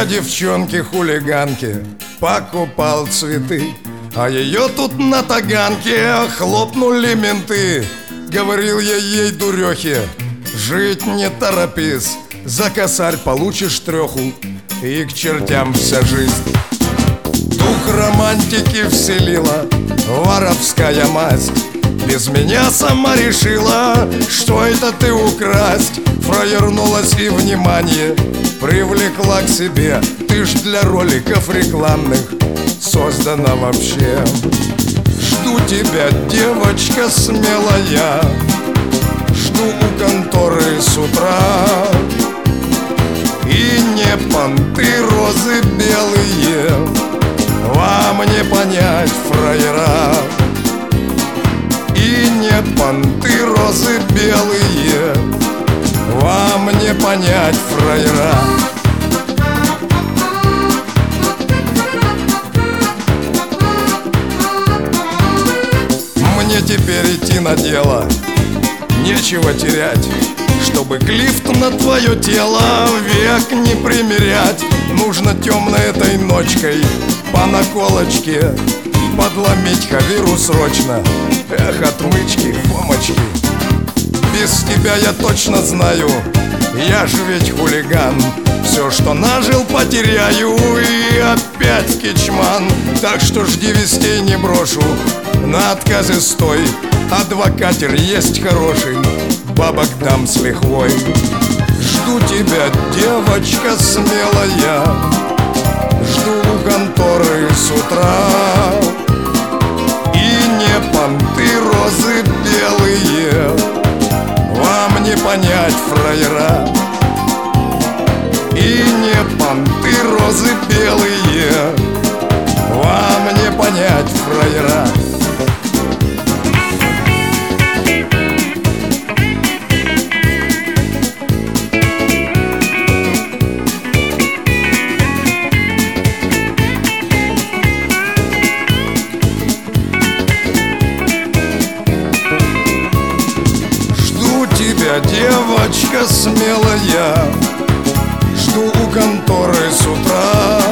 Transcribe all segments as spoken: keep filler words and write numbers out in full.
девчонке-хулиганке покупал цветы, а ее тут на таганке хлопнули менты. Говорил я ей, дурехе, жить не торопись, за косарь получишь треху, и к чертям вся жизнь. Дух романтики вселила воровская масть. Без меня сама решила, что это ты украсть. Фраернулась и внимание привлекла к себе. Ты ж для роликов рекламных создана вообще. Жду тебя, девочка смелая, жду у конторы с утра. И не понты, розы белые, вам не понять, фраера. И не понты, розы белые, вам не понять, фраера. Мне теперь идти на дело, нечего терять. Чтобы клифт на твое тело век не примерять, нужно темной этой ночкой по наколочке подломить Хавиру срочно. Эх, отмычки, помочки. Без тебя я точно знаю, я же ведь хулиган. Все, что нажил, потеряю, и опять кичман. Так что жди вестей, не брошу, на отказе стой. Адвокатер есть хороший, бабок дам с лихвой. Жду тебя, девочка смелая, жду у конторы с утра. И не понты, розы белые, вам не понять, фраера. И не понты, розы белые, вам не понять, фраера. Девочка смелая, жду у конторы с утра.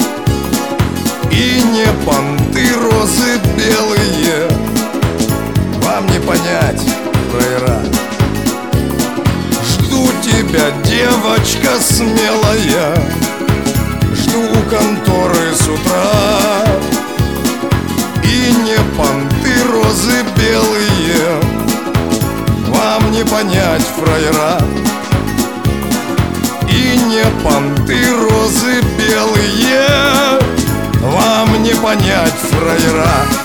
И не понты, розы белые, вам не понять, фраера. Жду тебя, девочка смелая, жду у конторы с утра. И не понты, розы белые, вам не понять, фраера. И не понты, розы белые, вам не понять, фраера.